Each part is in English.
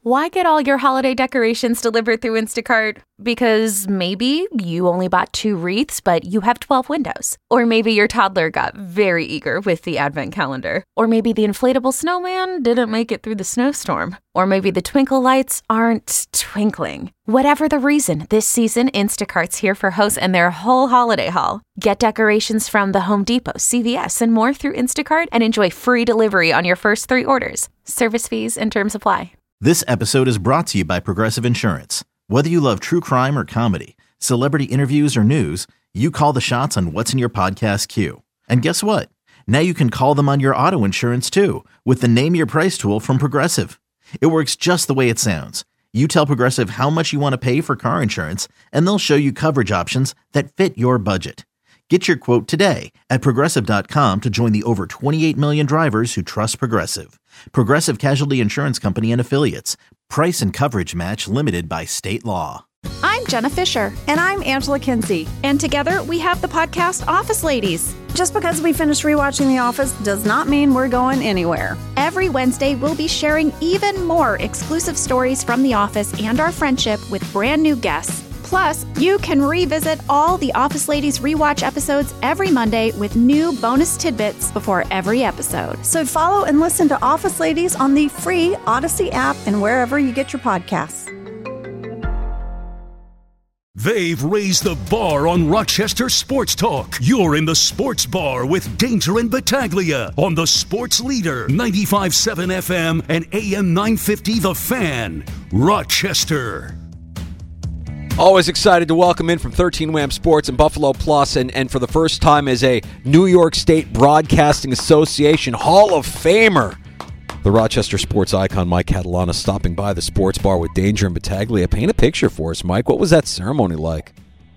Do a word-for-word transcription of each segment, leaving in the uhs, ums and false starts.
Why get all your holiday decorations delivered through Instacart? Because maybe you only bought two wreaths, but you have twelve windows. Or maybe your toddler got very eager with the advent calendar. Or maybe the inflatable snowman didn't make it through the snowstorm. Or maybe the twinkle lights aren't twinkling. Whatever the reason, this season, Instacart's here for hosts and their whole holiday haul. Get decorations from the Home Depot, C V S, and more through Instacart and enjoy free delivery on your first three orders. Service fees and terms apply. This episode is brought to you by Progressive Insurance. Whether you love true crime or comedy, celebrity interviews or news, you call the shots on what's in your podcast queue. And guess what? Now you can call them on your auto insurance too with the Name Your Price tool from Progressive. It works just the way it sounds. You tell Progressive how much you want to pay for car insurance, and they'll show you coverage options that fit your budget. Get your quote today at Progressive dot com to join the over twenty-eight million drivers who trust Progressive. Progressive Casualty Insurance Company and Affiliates. Price and coverage match limited by state law. I'm Jenna Fisher. And I'm Angela Kinsey. And together we have the podcast Office Ladies. Just because we finished rewatching The Office does not mean we're going anywhere. Every Wednesday, we'll be sharing even more exclusive stories from The Office and our friendship with brand new guests. Plus, you can revisit all the Office Ladies rewatch episodes every Monday with new bonus tidbits before every episode. So follow and listen to Office Ladies on the free Odyssey app and wherever you get your podcasts. They've raised the bar on Rochester Sports Talk. You're in the Sports Bar with Danger and Battaglia on the Sports Leader, ninety-five point seven F M and A M nine fifty The Fan, Rochester. Always excited to welcome in from thirteen W A M Sports and Buffalo Plus, and, and for the first time as a New York State Broadcasting Association Hall of Famer, the Rochester sports icon Mike Catalana stopping by the Sports Bar with Danger and Battaglia. Paint a picture for us, Mike. What was that ceremony like?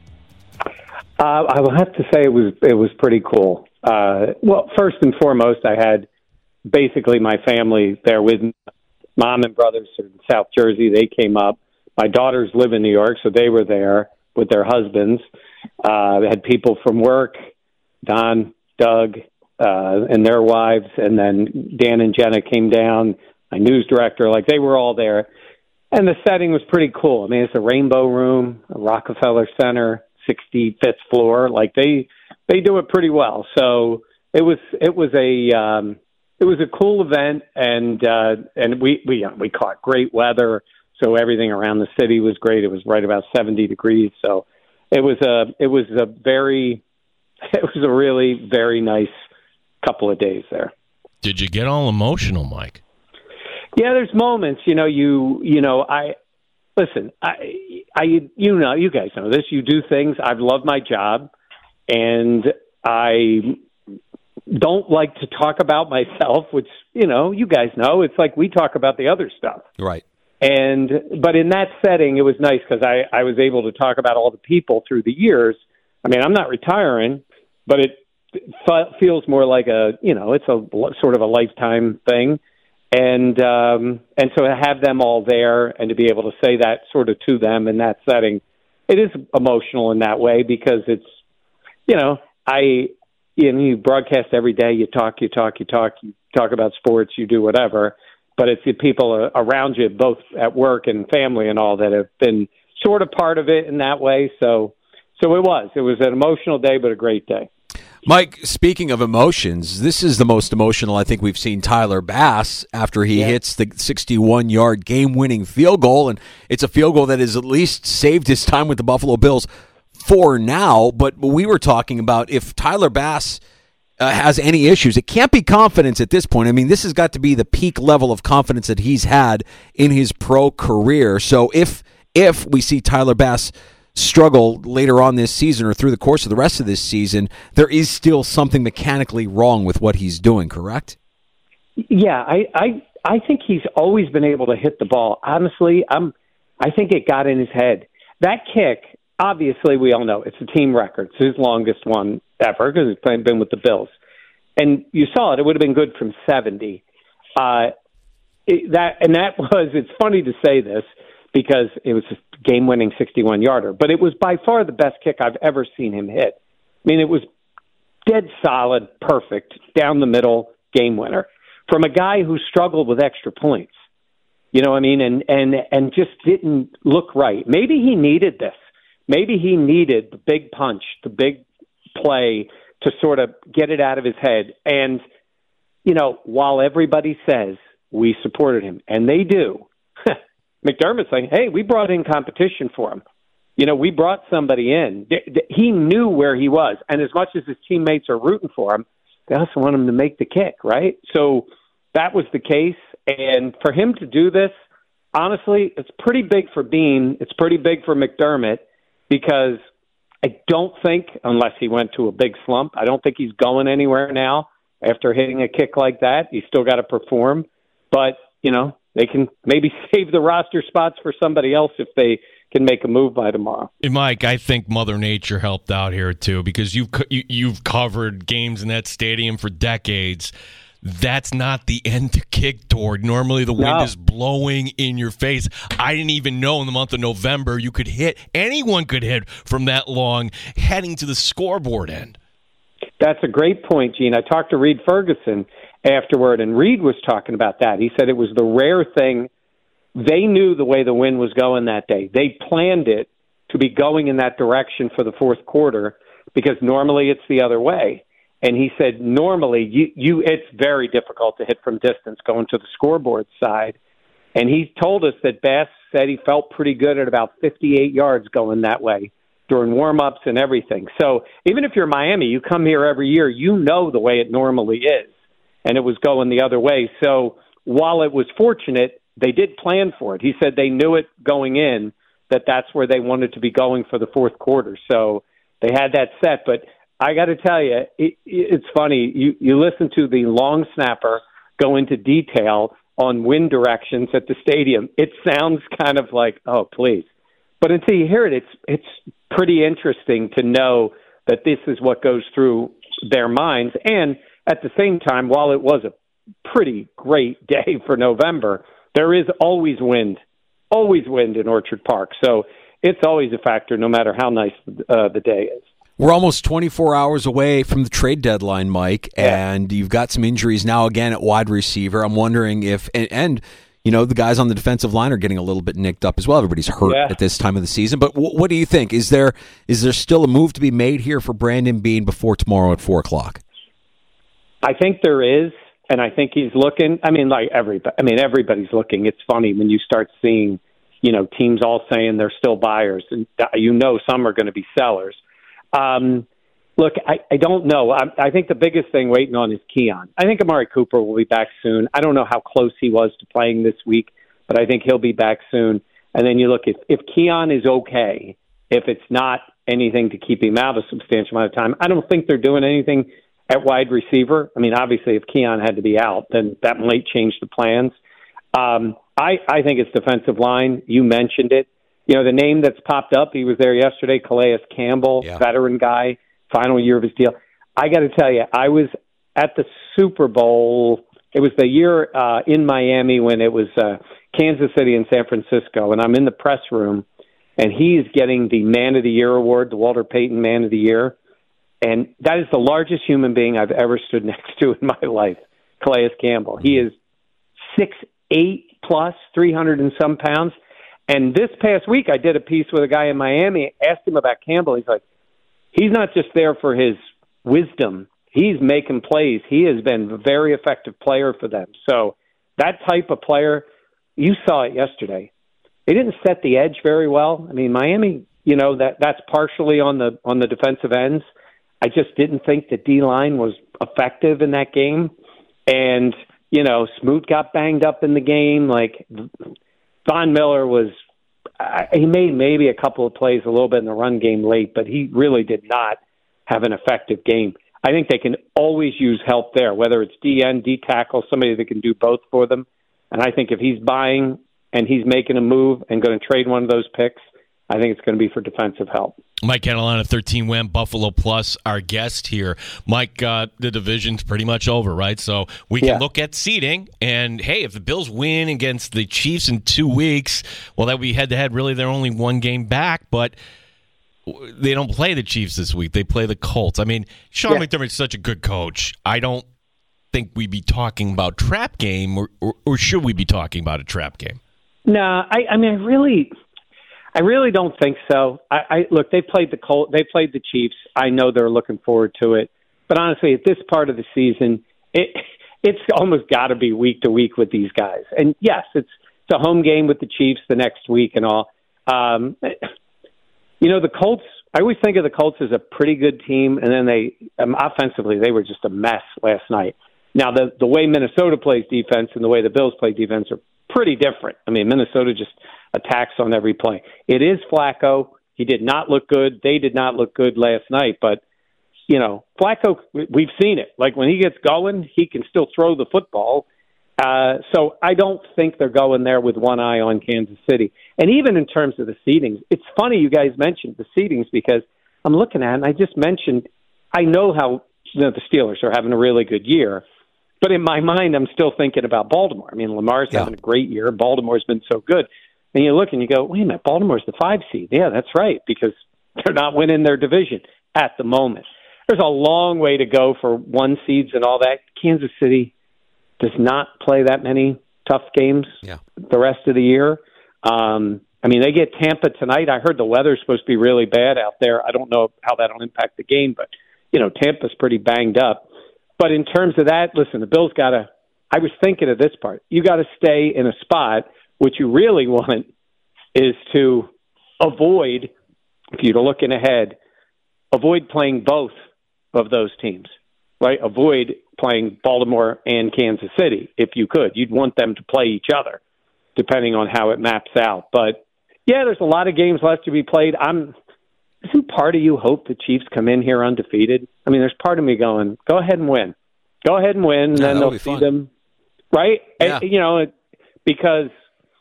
Uh, I will have to say it was it was pretty cool. Uh, well, first and foremost, I had basically my family there with me. Mom and brothers in South Jersey. They came up. My daughters live in New York, so they were there with their husbands. Uh, had people from work, Don, Doug, uh, and their wives, and then Dan and Jenna came down, my news director. Like, they were all there. And the setting was pretty cool. I mean, it's a rainbow room, a Rockefeller Center, sixty-fifth floor. Like, they they do it pretty well. So it was it was a um, it was a cool event, and uh, and we we we caught great weather. So everything around the city was great. It was right about seventy degrees. So it was a it was a very it was a really very nice couple of days there. Did you get all emotional, Mike? Yeah, there's moments. You know, you you know, I listen. I I you know, you guys know this. You do things. I've loved my job, and I don't like to talk about myself. Which, you know, you guys know. It's like we talk about the other stuff, right? And but in that setting, it was nice because I, I was able to talk about all the people through the years. I mean, I'm not retiring, but it f- feels more like a, you know, it's a sort of a lifetime thing. And um, and so to have them all there and to be able to say that sort of to them in that setting, it is emotional in that way because it's, you know, I, you know, you broadcast every day, you talk, you talk, you talk, you talk about sports, you do whatever. But it's the people around you, both at work and family and all, that have been sort of part of it in that way. So so it was. It was an emotional day, but a great day. Mike, speaking of emotions, this is the most emotional I think we've seen Tyler Bass after he yeah. hits the sixty-one-yard game-winning field goal. And it's a field goal that has at least saved his time with the Buffalo Bills for now. But we were talking about if Tyler Bass Uh, has any issues, it can't be confidence at this point. I mean, this has got to be the peak level of confidence that he's had in his pro career. So if if we see Tyler Bass struggle later on this season or through the course of the rest of this season, there is still something mechanically wrong with what he's doing, correct? Yeah, I I, I think he's always been able to hit the ball. Honestly, I'm I think it got in his head. That kick, obviously, we all know it's a team record. It's his longest one ever because he's been with the Bills. And you saw it. It would have been good from seventy. Uh, it, that And that was, it's funny to say this because it was a game-winning sixty-one-yarder, but it was by far the best kick I've ever seen him hit. I mean, it was dead solid, perfect, down the middle, game winner from a guy who struggled with extra points. You know what I mean? And, and, and just didn't look right. Maybe he needed this. Maybe he needed the big punch, the big play to sort of get it out of his head. And, you know, while everybody says we supported him, and they do, McDermott's saying, hey, we brought in competition for him. You know, we brought somebody in. He knew where he was. And as much as his teammates are rooting for him, they also want him to make the kick, right? So that was the case. And for him to do this, honestly, it's pretty big for Beane. It's pretty big for McDermott because I don't think, unless he went to a big slump, I don't think he's going anywhere now after hitting a kick like that. He's still got to perform. But, you know, they can maybe save the roster spots for somebody else if they can make a move by tomorrow. Mike, I think Mother Nature helped out here too because you've you, you've covered games in that stadium for decades. That's not the end to kick toward. Normally the wind no. is blowing in your face. I didn't even know in the month of November you could hit, anyone could hit from that long heading to the scoreboard end. That's a great point, Gene. I talked to Reed Ferguson afterward, and Reed was talking about that. He said it was the rare thing. They knew the way the wind was going that day. They planned it to be going in that direction for the fourth quarter because normally it's the other way. And he said, normally, you, you it's very difficult to hit from distance going to the scoreboard side. And he told us that Bass said he felt pretty good at about fifty-eight yards going that way during warm-ups and everything. So even if you're Miami, you come here every year, you know the way it normally is. And it was going the other way. So while it was fortunate, they did plan for it. He said they knew it going in, that that's where they wanted to be going for the fourth quarter. So they had that set. But I got to tell you, it, it's funny. You, you listen to the long snapper go into detail on wind directions at the stadium. It sounds kind of like, oh, please. But until you hear it, it's it's pretty interesting to know that this is what goes through their minds. And at the same time, while it was a pretty great day for November, there is always wind, always wind in Orchard Park. So it's always a factor no matter how nice uh, the day is. We're almost twenty-four hours away from the trade deadline, Mike, yeah. and you've got some injuries now again at wide receiver. I'm wondering if, and, and you know, the guys on the defensive line are getting a little bit nicked up as well. Everybody's hurt yeah. at this time of the season. But w- what do you think? Is there is there still a move to be made here for Brandon Beane before tomorrow at four o'clock? I think there is, and I think he's looking. I mean, like everybody. I mean, everybody's looking. It's funny when you start seeing, you know, teams all saying they're still buyers, and you know some are going to be sellers. Um, look, I, I don't know. I, I think the biggest thing waiting on is Keon. I think Amari Cooper will be back soon. I don't know how close he was to playing this week, but I think he'll be back soon. And then you look, if, if Keon is okay, if it's not anything to keep him out a substantial amount of time, I don't think they're doing anything at wide receiver. I mean, obviously, if Keon had to be out, then that might change the plans. Um, I, I think it's defensive line. You mentioned it. You know, the name that's popped up, he was there yesterday, Calais Campbell, yeah. veteran guy, final year of his deal. I got to tell you, I was at the Super Bowl. It was the year uh, in Miami when it was uh, Kansas City and San Francisco, and I'm in the press room, and he's getting the Man of the Year award, the Walter Payton Man of the Year. And that is the largest human being I've ever stood next to in my life, Calais Campbell. He is six eight plus, three hundred and some pounds. And this past week, I did a piece with a guy in Miami, asked him about Campbell. He's like, he's not just there for his wisdom. He's making plays. He has been a very effective player for them. So that type of player, you saw it yesterday. They didn't set the edge very well. I mean, Miami, you know, that that's partially on the on the defensive ends. I just didn't think the D-line was effective in that game. And, you know, Smoot got banged up in the game. Like, Von Miller was uh, – he made maybe a couple of plays a little bit in the run game late, but he really did not have an effective game. I think they can always use help there, whether it's D N, D tackle, somebody that can do both for them. And I think if he's buying and he's making a move and going to trade one of those picks, I think it's going to be for defensive help. Mike Catalana, thirteen win, Buffalo Plus, our guest here. Mike, uh, the division's pretty much over, right? So we can yeah. look at seeding, and, hey, if the Bills win against the Chiefs in two weeks, well, that would be head-to-head. Really, they're only one game back, but they don't play the Chiefs this week. They play the Colts. I mean, Sean yeah. McDermott's such a good coach. I don't think we'd be talking about trap game, or, or, or should we be talking about a trap game? No, I, I mean, I really, I really don't think so. I, I look, they played the Col- they played the Chiefs. I know they're looking forward to it, but honestly, at this part of the season, it it's almost got to be week to week with these guys. And yes, it's it's a home game with the Chiefs the next week and all. Um, you know, the Colts. I always think of the Colts as a pretty good team, and then they um, offensively they were just a mess last night. Now, the the way Minnesota plays defense and the way the Bills play defense are pretty different. I mean, Minnesota just attacks on every play. It is Flacco. He did not look good. They did not look good last night, but, you know, Flacco, we've seen it. Like, when he gets going, he can still throw the football. Uh, so I don't think they're going there with one eye on Kansas City. And even in terms of the seedings, it's funny you guys mentioned the seedings because I'm looking at it, and I just mentioned, I know how, you know, the Steelers are having a really good year. But in my mind, I'm still thinking about Baltimore. I mean, Lamar's yeah. having a great year. Baltimore's been so good. And you look and you go, wait a minute, Baltimore's the five seed. Yeah, that's right, because they're not winning their division at the moment. There's a long way to go for one seeds and all that. Kansas City does not play that many tough games yeah. the rest of the year. Um, I mean, they get Tampa tonight. I heard the weather's supposed to be really bad out there. I don't know how that'll impact the game, but, you know, Tampa's pretty banged up. But in terms of that, listen, the Bills got to – I was thinking of this part. You got to stay in a spot. What you really want is to avoid, if you're looking ahead, avoid playing both of those teams, right? Avoid playing Baltimore and Kansas City if you could. You'd want them to play each other, depending on how it maps out. But, yeah, there's a lot of games left to be played. I'm – Isn't part of you hope the Chiefs come in here undefeated? I mean, there's part of me going, go ahead and win. Go ahead and win, and yeah, then they'll see fun. them, right? Yeah. And, you know, because,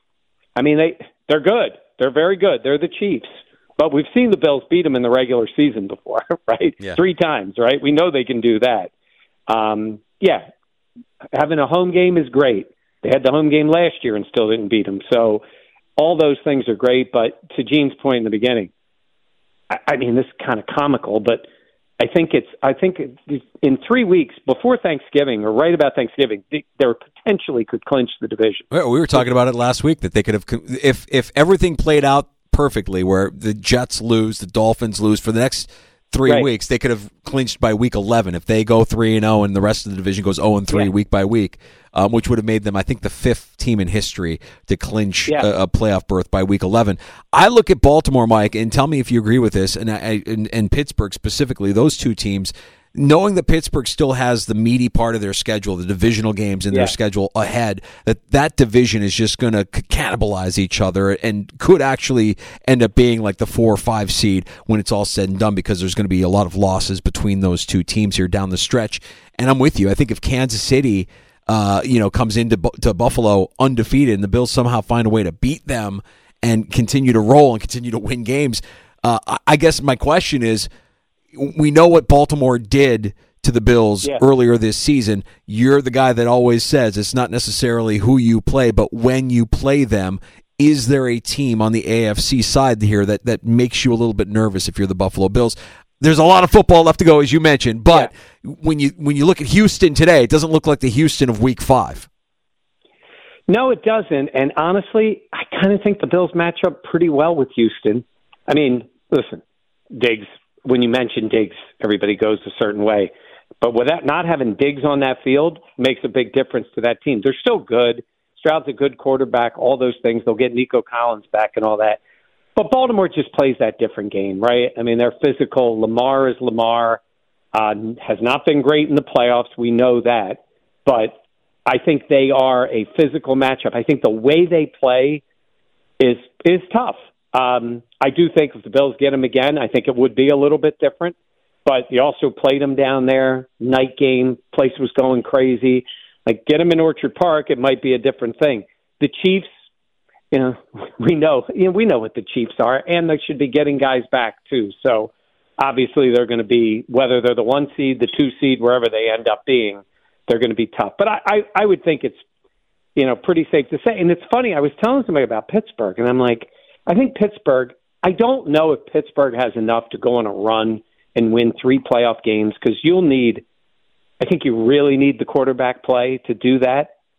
I mean, they, they're good. They're very good. They're the Chiefs. But we've seen the Bills beat them in the regular season before, right? Yeah. Three times, right? We know they can do that. Um, yeah, having a home game is great. They had the home game last year and still didn't beat them. So all those things are great. But to Gene's point in the beginning, I mean, this is kind of comical, but I think it's. I think in three weeks before Thanksgiving, or right about Thanksgiving, they, they potentially could clinch the division. Well, we were talking about it last week that they could have, if if everything played out perfectly, where the Jets lose, the Dolphins lose for the next three right. weeks, they could have clinched by week eleven if they go three and zero, and the rest of the division goes zero and three yeah. week by week, um, which would have made them, I think, the fifth team in history to clinch yeah. a, a playoff berth by week eleven. I look at Baltimore, Mike, and tell me if you agree with this, and I, and, and Pittsburgh specifically. Those two teams, knowing that Pittsburgh still has the meaty part of their schedule, the divisional games in yeah. their schedule ahead, that that division is just going to cannibalize each other and could actually end up being like the four or five seed when it's all said and done, because there's going to be a lot of losses between those two teams here down the stretch. And I'm with you. I think if Kansas City, uh, you know, comes into to Buffalo undefeated and the Bills somehow find a way to beat them and continue to roll and continue to win games, uh, I guess my question is, we know what Baltimore did to the Bills yeah. earlier this season. You're the guy that always says it's not necessarily who you play, but when you play them. Is there a team on the A F C side here that, that makes you a little bit nervous if you're the Buffalo Bills? There's a lot of football left to go, as you mentioned, but yeah. when you when you look at Houston today, it doesn't look like the Houston of Week Five. No, it doesn't. And honestly, I kind of think the Bills match up pretty well with Houston. I mean, listen, Diggs. When you mention Diggs, everybody goes a certain way. But without not having Diggs on that field makes a big difference to that team. They're still good. Stroud's a good quarterback, all those things. They'll get Nico Collins back and all that. But Baltimore just plays that different game, right? I mean, they're physical. Lamar is Lamar. Uh, has not been great in the playoffs. We know that. But I think they are a physical matchup. I think the way they play is is tough. Um, I do think if the Bills get them again, I think it would be a little bit different. But you also played them down there, night game, place was going crazy. Like, get them in Orchard Park, it might be a different thing. The Chiefs, you know, we know, you know, we know what the Chiefs are, and they should be getting guys back too. So obviously they're going to be, whether they're the one seed, the two seed, wherever they end up being, they're going to be tough. But I, I, I would think it's, you know, pretty safe to say. And it's funny, I was telling somebody about Pittsburgh, and I'm like, I think Pittsburgh, I don't know if Pittsburgh has enough to go on a run and win three playoff games, because you'll need, I think you really need the quarterback play to do that.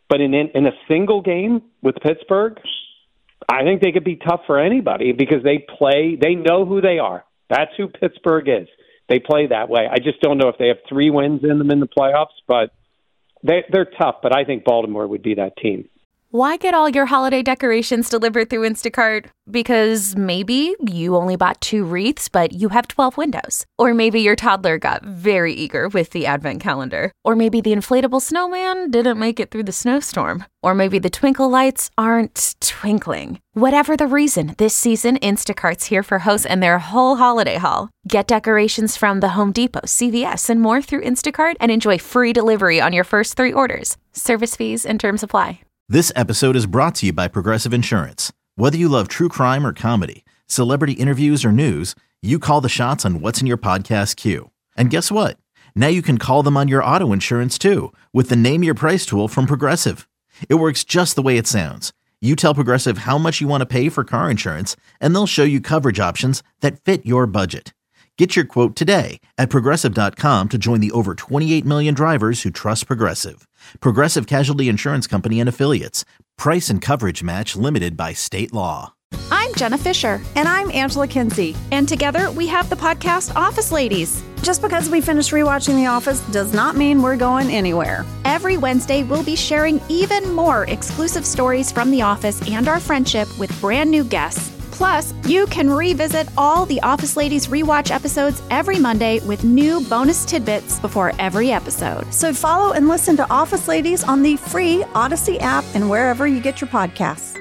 But in, in in a single game with Pittsburgh, I think they could be tough for anybody because they play, they know who they are. That's who Pittsburgh is. They play that way. I just don't know if they have three wins in them in the playoffs, but they, they're tough. But I think Baltimore would be that team. Why get all your holiday decorations delivered through Instacart? Because maybe you only bought two wreaths, but you have twelve windows. Or maybe your toddler got very eager with the advent calendar. Or maybe the inflatable snowman didn't make it through the snowstorm. Or maybe the twinkle lights aren't twinkling. Whatever the reason, this season, Instacart's here for hosts and their whole holiday haul. Get decorations from the Home Depot, C V S, and more through Instacart and enjoy free delivery on your first three orders. Service fees and terms apply. This episode is brought to you by Progressive Insurance. Whether you love true crime or comedy, celebrity interviews or news, you call the shots on what's in your podcast queue. And guess what? Now you can call them on your auto insurance too with the Name Your Price tool from Progressive. It works just the way it sounds. You tell Progressive how much you want to pay for car insurance, and they'll show you coverage options that fit your budget. Get your quote today at Progressive dot com to join the over twenty-eight million drivers who trust Progressive. Progressive Casualty Insurance Company and Affiliates. Price and coverage match limited by state law. I'm Jenna Fisher. And I'm Angela Kinsey. And together we have the podcast Office Ladies. Just because we finished rewatching The Office does not mean we're going anywhere. Every Wednesday, we'll be sharing even more exclusive stories from The Office and our friendship with brand new guests. Plus, you can revisit all the Office Ladies rewatch episodes every Monday with new bonus tidbits before every episode. So follow and listen to Office Ladies on the free Odyssey app and wherever you get your podcasts.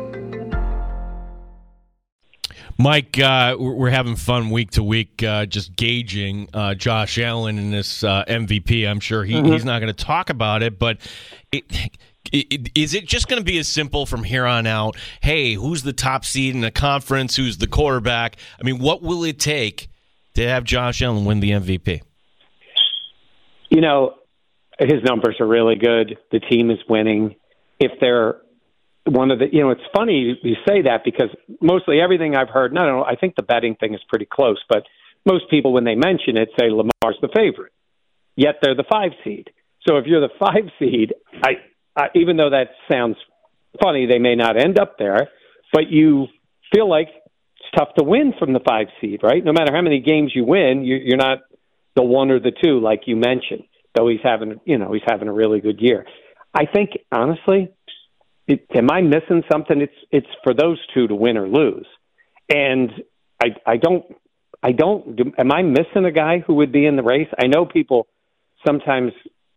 Mike, uh, we're having fun week to week, uh, just gauging uh, Josh Allen and this uh, M V P. I'm sure he, mm-hmm. he's not going to talk about it, but it, it, is it just going to be as simple from here on out? Hey, who's the top seed in the conference? Who's the quarterback? I mean, what will it take to have Josh Allen win the M V P? You know, his numbers are really good. The team is winning. If they're one of the, you know, it's funny you say that because mostly everything I've heard, no, no, I think the betting thing is pretty close, but most people, when they mention it, say Lamar's the favorite, yet they're the five seed. So if you're the five seed, I, I even though that sounds funny, they may not end up there, but you feel like it's tough to win from the five seed, right? No matter how many games you win, you, you're not the one or the two, like you mentioned, though he's having, you know, he's having a really good year. I think, honestly, It, am I missing something? It's it's for those two to win or lose, and I I don't I don't. Do, am I missing a guy who would be in the race? I know people sometimes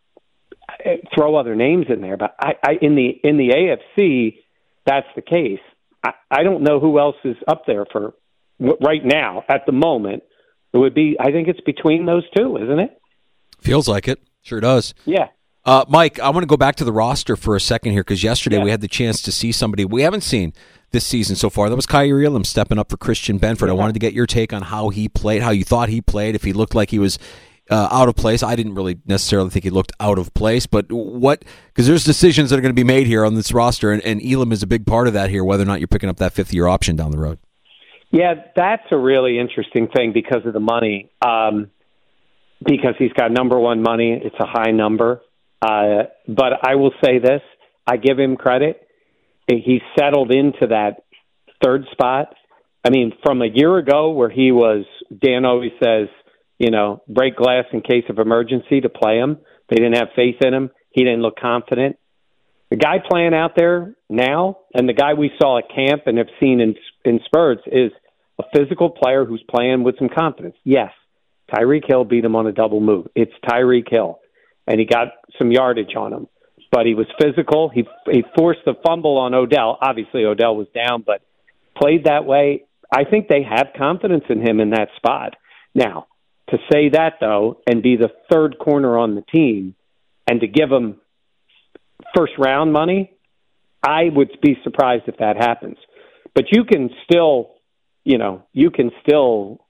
throw other names in there, but I, I in the in the A F C that's the case. I, I don't know who else is up there for right now at the moment. It would be. I think it's between those two, isn't it? Feels like it. Sure does. Yeah. Uh, Mike, I want to go back to the roster for a second here because yesterday yeah. we had the chance to see somebody we haven't seen this season so far. That was Kyrie Elam stepping up for Christian Benford. Yeah. I wanted to get your take on how he played, how you thought he played, if he looked like he was uh, out of place. I didn't really necessarily think he looked out of place, but what – because there's decisions that are going to be made here on this roster, and, and Elam is a big part of that here, whether or not you're picking up that fifth-year option down the road. Yeah, that's a really interesting thing because of the money. Um, because he's got number one money. It's a high number. Uh, but I will say this, I give him credit. He's settled into that third spot. I mean, from a year ago where he was, Dan always says, you know, break glass in case of emergency to play him. They didn't have faith in him. He didn't look confident. The guy playing out there now and the guy we saw at camp and have seen in, in spurts is a physical player who's playing with some confidence. Yes, Tyreek Hill beat him on a double move. It's Tyreek Hill. And he got some yardage on him. But he was physical. He he forced the fumble on Odell. Obviously, Odell was down, but played that way. I think they have confidence in him in that spot. Now, to say that, though, and be the third corner on the team, and to give him first-round money, I would be surprised if that happens. But you can still, you know, you can still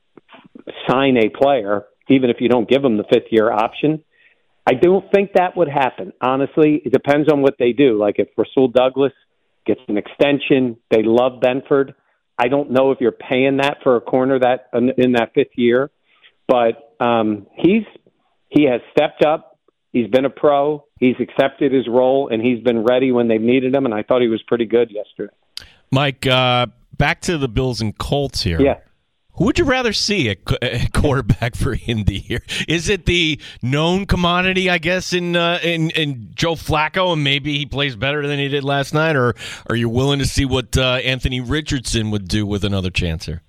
sign a player, even if you don't give him the fifth-year option. I don't think that would happen. Honestly, it depends on what they do. Like if Rasul Douglas gets an extension, they love Benford. I don't know if you're paying that for a corner that in that fifth year, but um, he's he has stepped up. He's been a pro. He's accepted his role, and he's been ready when they've needed him, and I thought he was pretty good yesterday. Mike, uh, back to the Bills and Colts here. Yeah. Who would you rather see at, at quarterback for Indy here? Is it the known commodity, I guess, in, uh, in in Joe Flacco, and maybe he plays better than he did last night, or are you willing to see what uh, Anthony Richardson would do with another chance here?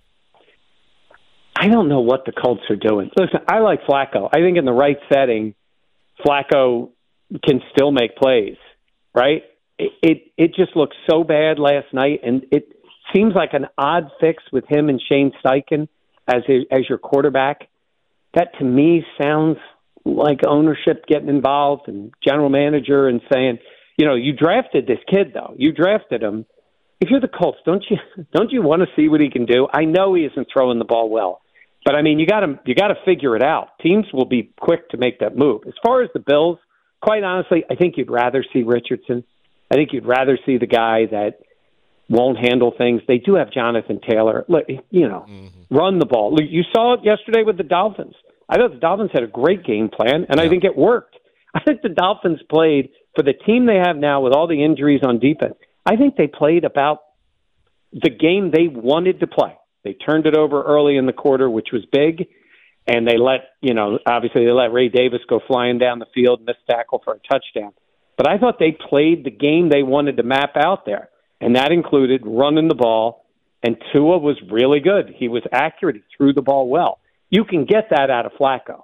I don't know what the Colts are doing. Listen, I like Flacco. I think in the right setting, Flacco can still make plays, right? It, it it just looked so bad last night, and it seems like an odd fix with him and Shane Steichen as a, as your quarterback. That to me sounds like ownership getting involved and general manager and saying, you know, you drafted this kid though. You drafted him. If you're the Colts, don't you don't you want to see what he can do? I know he isn't throwing the ball well, but I mean, you got to you got to figure it out. Teams will be quick to make that move. As far as the Bills, quite honestly, I think you'd rather see Richardson. I think you'd rather see the guy that won't handle things. They do have Jonathan Taylor. Look, you know, mm-hmm. run the ball. You saw it yesterday with the Dolphins. I thought the Dolphins had a great game plan, and yeah. I think it worked. I think the Dolphins played, for the team they have now with all the injuries on defense, I think they played about the game they wanted to play. They turned it over early in the quarter, which was big, and they let, you know, obviously they let Ray Davis go flying down the field, miss tackle for a touchdown. But I thought they played the game they wanted to map out there, and that included running the ball, and Tua was really good. He was accurate. He threw the ball well. You can get that out of Flacco.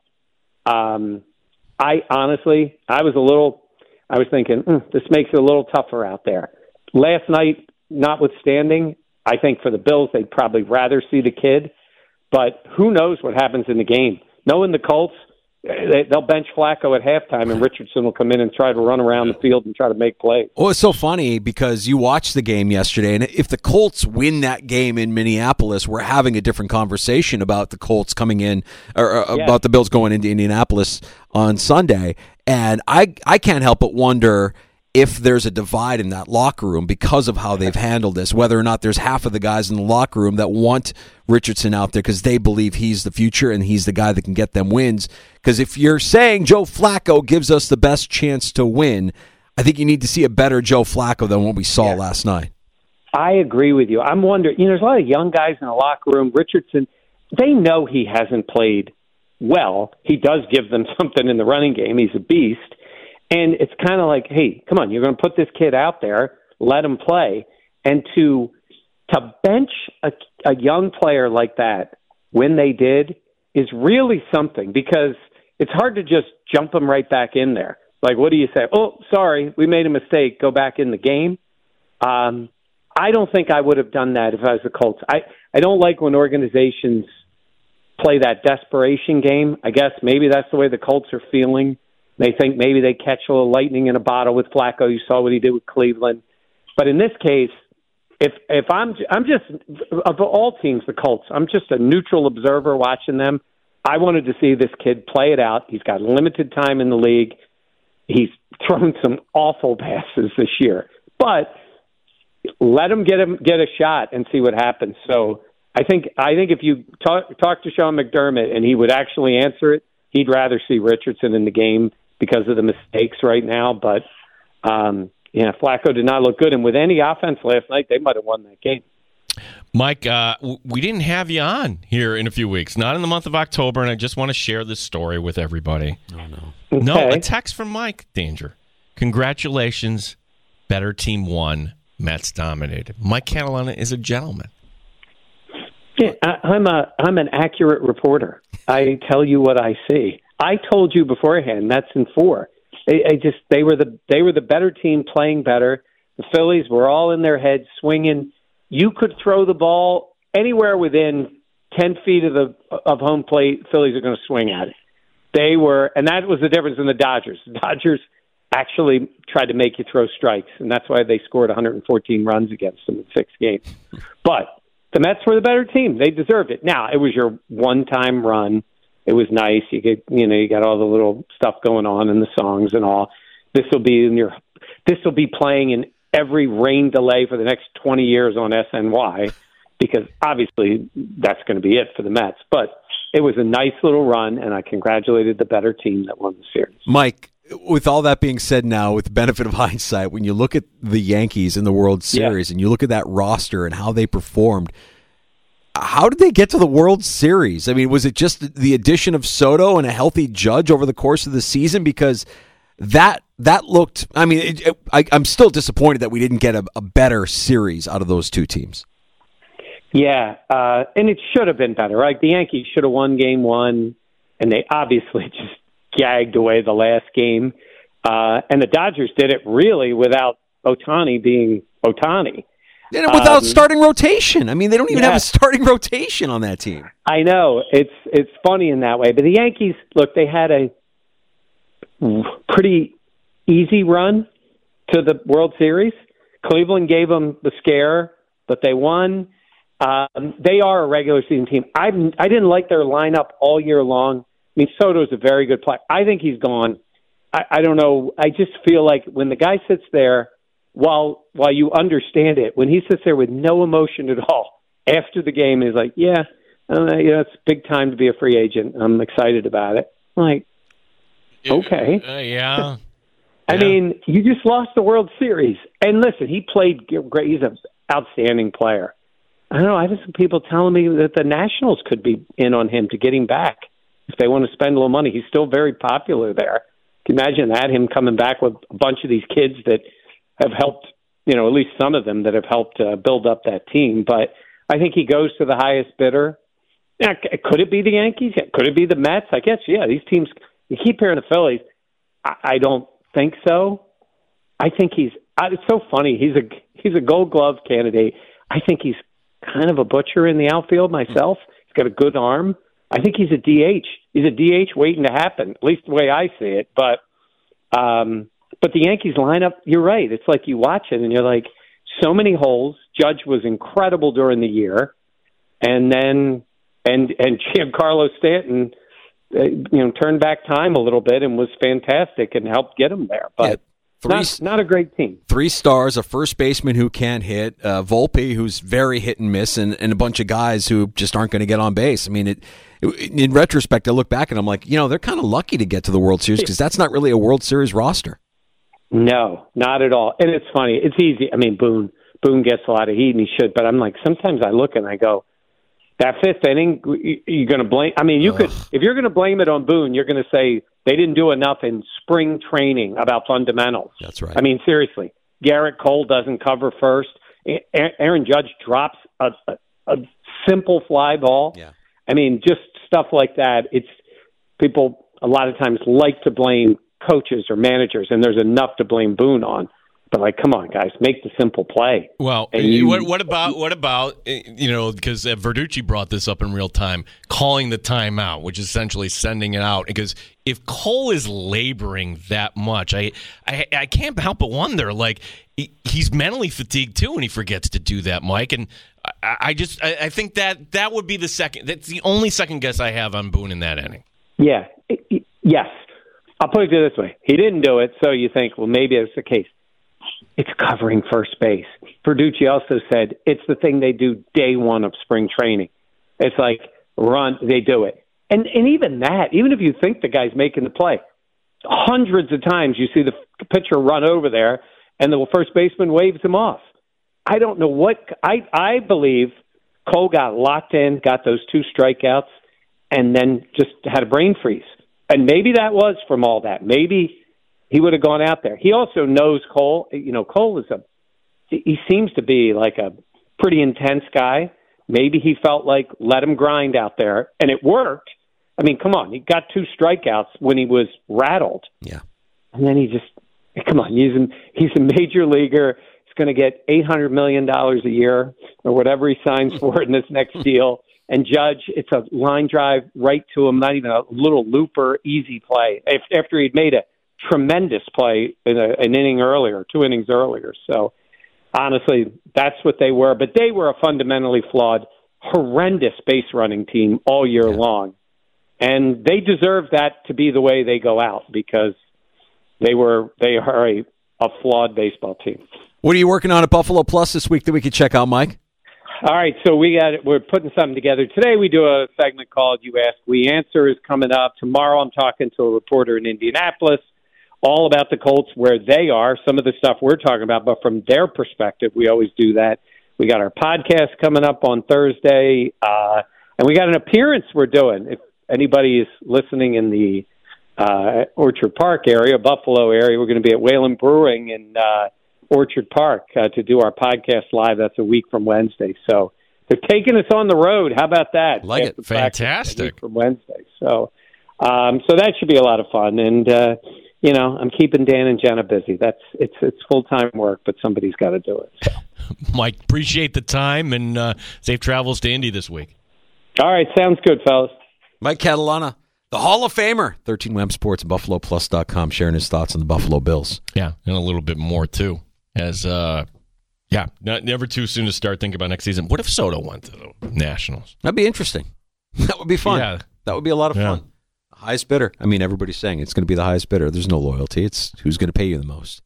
Um, I honestly, I was a little, I was thinking, mm, this makes it a little tougher out there. Last night, notwithstanding, I think for the Bills, they'd probably rather see the kid, but who knows what happens in the game. Knowing the Colts, They, they'll bench Flacco at halftime, and Richardson will come in and try to run around the field and try to make plays. Well, it's so funny because you watched the game yesterday, and if the Colts win that game in Minneapolis, we're having a different conversation about the Colts coming in, or uh, yeah. about the Bills going into Indianapolis on Sunday. And I, I can't help but wonder if there's a divide in that locker room because of how they've handled this, whether or not there's half of the guys in the locker room that want Richardson out there because they believe he's the future and he's the guy that can get them wins. Because if you're saying Joe Flacco gives us the best chance to win, I think you need to see a better Joe Flacco than what we saw yeah. last night. I agree with you. I'm wondering, you know, there's a lot of young guys in the locker room. Richardson, they know he hasn't played well. He does give them something in the running game. He's a beast. And it's kind of like, hey, come on, you're going to put this kid out there, let him play. And to to bench a, a young player like that when they did is really something, because it's hard to just jump him right back in there. Like, what do you say? Oh, sorry, we made a mistake. Go back in the game. Um, I don't think I would have done that if I was the Colts. I, I don't like when organizations play that desperation game. I guess maybe that's the way the Colts are feeling. They think maybe they catch a little lightning in a bottle with Flacco. You saw what he did with Cleveland. But in this case, if if I'm I'm just, of all teams, the Colts, I'm just a neutral observer watching them. I wanted to see this kid play it out. He's got limited time in the league. He's thrown some awful passes this year. But let him get him get a shot and see what happens. So I think I think if you talk, talk to Sean McDermott and he would actually answer it, he'd rather see Richardson in the game because of the mistakes right now. But, um, yeah, Flacco did not look good. And with any offense last night, they might have won that game. Mike, uh, we didn't have you on here in a few weeks, not in the month of October, and I just want to share this story with everybody. Oh, no. Okay. No, a text from Mike Danger. Congratulations. Better team won. Mets dominated. Mike Catalana is a gentleman. Yeah, I, I'm a I'm an accurate reporter. I tell you what I see. I told you beforehand. That's in four. I, I just they were the they were the better team, playing better. The Phillies were all in their heads, swinging. You could throw the ball anywhere within ten feet of the of home plate. Phillies are going to swing at it. They were, and that was the difference in the Dodgers. The Dodgers actually tried to make you throw strikes, and that's why they scored one hundred fourteen runs against them in six games. But the Mets were the better team. They deserved it. Now, it was your one-time run. It was nice. You get, you know, you got all the little stuff going on in the songs and all. This will be in your, this will be playing in every rain delay for the next twenty years on S N Y, because obviously that's going to be it for the Mets. But it was a nice little run, and I congratulated the better team that won the series. Mike, with all that being said now, with the benefit of hindsight, when you look at the Yankees in the World Series yeah. and you look at that roster and how they performed, how did they get to the World Series? I mean, was it just the addition of Soto and a healthy Judge over the course of the season? Because that that looked, I mean, it, it, I, I'm still disappointed that we didn't get a, a better series out of those two teams. Yeah, uh, and it should have been better, right? The Yankees should have won game one, and they obviously just gagged away the last game. Uh, and the Dodgers did it really without Ohtani being Ohtani. And without um, starting rotation. I mean, they don't even yeah. have a starting rotation on that team. I know. It's it's funny in that way. But the Yankees, look, they had a pretty easy run to the World Series. Cleveland gave them the scare, but they won. Um, they are a regular season team. I I didn't like their lineup all year long. I mean, Soto's a very good player. I think he's gone. I, I don't know. I just feel like when the guy sits there, while while you understand it, when he sits there with no emotion at all after the game, he's like, yeah, uh, you know, it's big time to be a free agent. I'm excited about it. I'm like, okay. Uh, yeah. I yeah. mean, you just lost the World Series. And listen, he played great. He's an outstanding player. I don't know. I have some people telling me that the Nationals could be in on him to get him back if they want to spend a little money. He's still very popular there. Can you imagine that, him coming back with a bunch of these kids that have helped, you know, at least some of them that have helped uh, build up that team. But I think he goes to the highest bidder. Now, could it be the Yankees? Could it be the Mets? I guess, yeah, these teams, you keep hearing the Phillies. I, I don't think so. I think he's, it's so funny. He's a, he's a Gold Glove candidate. I think he's kind of a butcher in the outfield myself. He's got a good arm. I think he's a D H. He's a D H waiting to happen, at least the way I see it. But, um, But the Yankees lineup, you're right. It's like you watch it and you're like, so many holes. Judge was incredible during the year, and then and and Giancarlo Stanton, uh, you know, turned back time a little bit and was fantastic and helped get him there. But yeah, three, not, not a great team. Three stars, a first baseman who can't hit, uh, Volpe who's very hit and miss, and, and a bunch of guys who just aren't going to get on base. I mean, it. In retrospect, I look back and I'm like, you know, they're kind of lucky to get to the World Series because that's not really a World Series roster. No, not at all. And it's funny. It's easy. I mean, Boone, Boone gets a lot of heat, and he should. But I'm like, sometimes I look and I go, that fifth inning, you're going to blame. I mean, you Ugh. could, if you're going to blame it on Boone, you're going to say they didn't do enough in spring training about fundamentals. That's right. I mean, seriously, Garrett Cole doesn't cover first. Aaron Judge drops a, a, a simple fly ball. Yeah. I mean, just stuff like that. It's people a lot of times like to blame coaches or managers, and there's enough to blame Boone on. But like, come on, guys, make the simple play. Well, you, what, what about what about you know? Because uh, Verducci brought this up in real time, calling the timeout, which is essentially sending it out. Because if Cole is laboring that much, I I, I can't help but wonder, like he, he's mentally fatigued too, and he forgets to do that, Mike. And I, I just I, I think that that would be the second. That's the only second guess I have on Boone in that inning. Yeah. Yes. I'll put it this way: he didn't do it, so you think, well, maybe it's the case. It's covering first base. Verducci also said it's the thing they do day one of spring training. It's like run, they do it. And and even that, even if you think the guy's making the play, hundreds of times you see the pitcher run over there and the first baseman waves him off. I don't know what – I I believe Cole got locked in, got those two strikeouts, and then just had a brain freeze. And maybe that was from all that. Maybe – he would have gone out there. He also knows Cole. You know, Cole is a, he seems to be like a pretty intense guy. Maybe he felt like let him grind out there, and it worked. I mean, come on. He got two strikeouts when he was rattled. Yeah. And then he just, come on, he's, in, he's a major leaguer. He's going to get eight hundred million dollars a year or whatever he signs for in this next deal. And Judge, it's a line drive right to him, not even a little looper, easy play. If, after he'd made a tremendous play in a, an inning earlier, two innings earlier. So, honestly, that's what they were. But they were a fundamentally flawed, horrendous base running team all year yeah. long. And they deserve that to be the way they go out because they were they are a, a flawed baseball team. What are you working on at Buffalo Plus this week that we could check out, Mike? All right, so we got we're putting something together. Today we do a segment called You Ask, We Answer is coming up. Tomorrow I'm talking to a reporter in Indianapolis. all about the Colts, where they are, some of the stuff we're talking about, but from their perspective, we always do that. We got our podcast coming up on Thursday, uh, and we got an appearance we're doing. If anybody is listening in the uh, Orchard Park area, Buffalo area, we're going to be at Whalen Brewing in uh, Orchard Park uh, to do our podcast live. That's a week from Wednesday. So they're taking us on the road. How about that? Like it. Fantastic. From Wednesday. So, um, so that should be a lot of fun. And, uh, you know, I'm keeping Dan and Jenna busy. That's it's it's full-time work, but somebody's got to do it. So. Mike, appreciate the time, and uh, safe travels to Indy this week. All right, sounds good, fellas. Mike Catalana, the Hall of Famer, thirteen Web Sports, Buffalo Plus dot com, sharing his thoughts on the Buffalo Bills. Yeah, and a little bit more, too. As, uh, yeah, not, never too soon to start thinking about next season. What if Soto went to the Nationals? That'd be interesting. That would be fun. Yeah. That would be a lot of Yeah. fun. The highest bidder. I mean, everybody's saying it's going to be the highest bidder. There's no loyalty. It's who's going to pay you the most.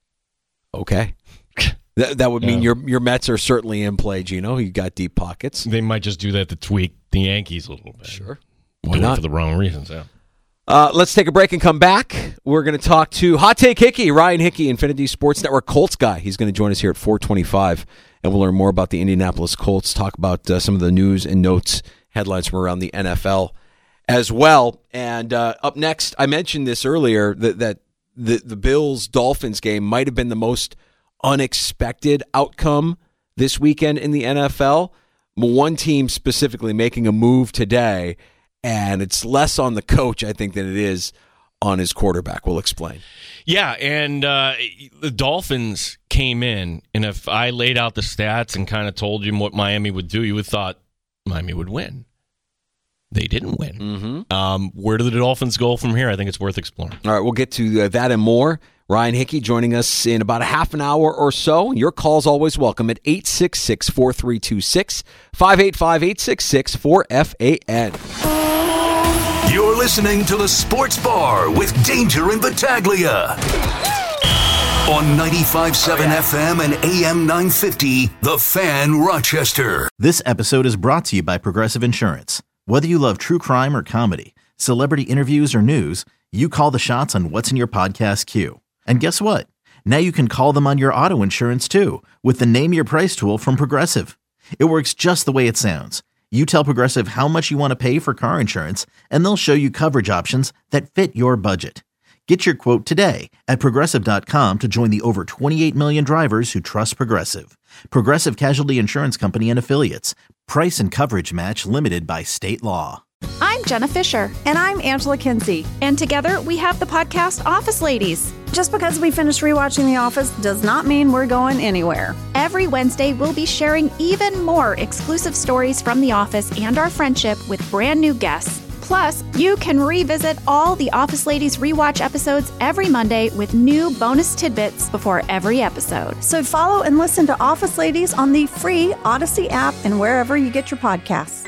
Okay. That that would mean Yeah. your your Mets are certainly in play, Gino. You got deep pockets. They might just do that to tweak the Yankees a little bit. Sure. Do Why it not? for the wrong reasons, yeah. Uh, let's take a break and come back. We're going to talk to Hot Take Hickey, Ryan Hickey, Infinity Sports Network Colts guy. He's going to join us here at four twenty-five, and we'll learn more about the Indianapolis Colts, talk about uh, some of the news and notes, headlines from around the N F L as well. And uh, up next, I mentioned this earlier, that, that the, the Bills-Dolphins game might have been the most unexpected outcome this weekend in the N F L. One team specifically making a move today, and it's less on the coach, I think, than it is on his quarterback. We'll explain. Yeah, and uh, the Dolphins came in, and if I laid out the stats and kind of told you what Miami would do, you would have thought Miami would win. They didn't win. Mm-hmm. Um, where do the Dolphins go from here? I think it's worth exploring. All right, we'll get to uh, that and more. Ryan Hickey joining us in about a half an hour or so. Your call's always welcome at eight six six, four three two six, five eight five, eight six six, four F A N. You're listening to the Sports Bar with Danger and Battaglia on ninety-five point seven F M and A M nine fifty, The Fan, Rochester. This episode is brought to you by Progressive Insurance. Whether you love true crime or comedy, celebrity interviews or news, you call the shots on what's in your podcast queue. And guess what? Now you can call them on your auto insurance too with the Name Your Price tool from Progressive. It works just the way it sounds. You tell Progressive how much you want to pay for car insurance, and they'll show you coverage options that fit your budget. Get your quote today at Progressive dot com to join the over twenty-eight million drivers who trust Progressive. Progressive Casualty Insurance Company and Affiliates. Price and coverage match limited by state law. I'm Jenna Fisher. And I'm Angela Kinsey. And together we have the podcast Office Ladies. Just because we finished rewatching The Office does not mean we're going anywhere. Every Wednesday, we'll be sharing even more exclusive stories from The Office and our friendship with brand new guests. Plus, you can revisit all the Office Ladies rewatch episodes every Monday with new bonus tidbits before every episode. So follow and listen to Office Ladies on the free Odyssey app and wherever you get your podcasts.